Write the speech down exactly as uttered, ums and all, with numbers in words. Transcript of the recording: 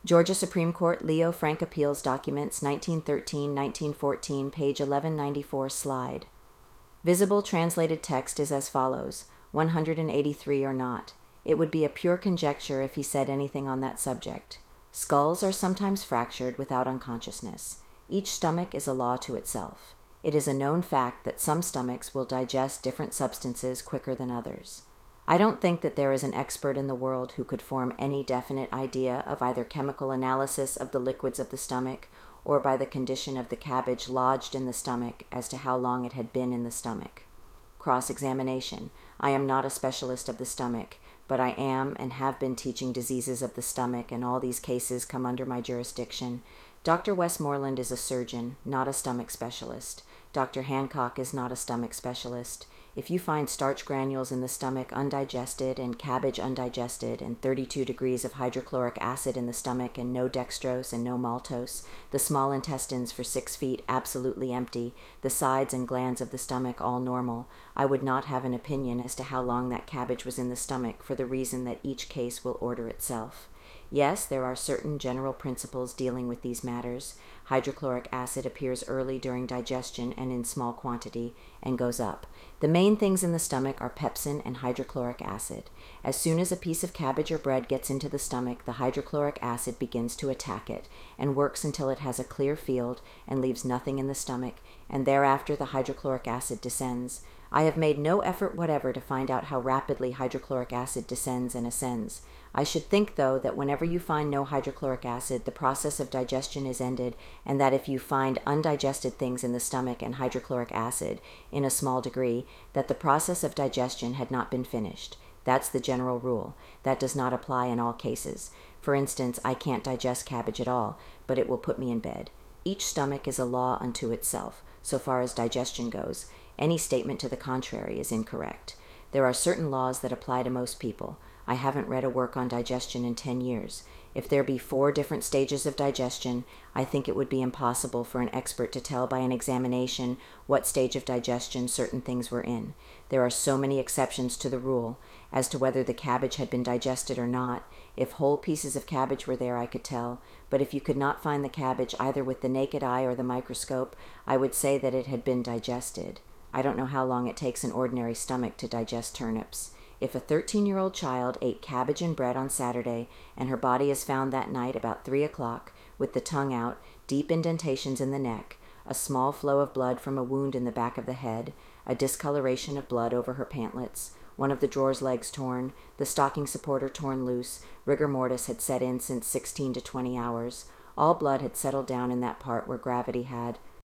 Georgia Supreme Court Leo Frank Appeals Documents nineteen thirteen to nineteen fourteen, page eleven ninety-four, slide. Visible translated text is as follows: one hundred eighty-three or not. It would be a pure conjecture if he said anything on that subject. Skulls are sometimes fractured without unconsciousness. Each stomach is a law to itself. It is a known fact that some stomachs will digest different substances quicker than others. I don't think that there is an expert in the world who could form any definite idea of either chemical analysis of the liquids of the stomach or by the condition of the cabbage lodged in the stomach as to how long it had been in the stomach. Cross-examination. I am not a specialist of the stomach, but I am and have been teaching diseases of the stomach, and all these cases come under my jurisdiction. Doctor Westmoreland is a surgeon, not a stomach specialist. Doctor Hancock is not a stomach specialist. If you find starch granules in the stomach undigested and cabbage undigested and thirty-two degrees of hydrochloric acid in the stomach and no dextrose and no maltose, the small intestines for six feet absolutely empty, the sides and glands of the stomach all normal, I would not have an opinion as to how long that cabbage was in the stomach, for the reason that each case will order itself. Yes, there are certain general principles dealing with these matters. Hydrochloric acid appears early during digestion and in small quantity, and goes up. The main things in the stomach are pepsin and hydrochloric acid. As soon as a piece of cabbage or bread gets into the stomach, the hydrochloric acid begins to attack it, and works until it has a clear field and leaves nothing in the stomach, and thereafter the hydrochloric acid descends. I have made no effort whatever to find out how rapidly hydrochloric acid descends and ascends. I should think, though, that whenever you find no hydrochloric acid, the process of digestion is ended, and that if you find undigested things in the stomach and hydrochloric acid, in a small degree, that the process of digestion had not been finished. That's the general rule. That does not apply in all cases. For instance, I can't digest cabbage at all, but it will put me in bed. Each stomach is a law unto itself, so far as digestion goes. Any statement to the contrary is incorrect. There are certain laws that apply to most people. I haven't read a work on digestion in ten years. If there be four different stages of digestion, I think it would be impossible for an expert to tell by an examination what stage of digestion certain things were in. There are so many exceptions to the rule. As to whether the cabbage had been digested or not, if whole pieces of cabbage were there, I could tell, but if you could not find the cabbage either with the naked eye or the microscope, I would say that it had been digested. I don't know how long it takes an ordinary stomach to digest turnips. If a thirteen-year-old child ate cabbage and bread on Saturday, and her body is found that night about three o'clock, with the tongue out, deep indentations in the neck, a small flow of blood from a wound in the back of the head, a discoloration of blood over her pantlets, one of the drawer's legs torn, the stocking supporter torn loose, rigor mortis had set in since sixteen to twenty hours, all blood had settled down in that part where gravity had,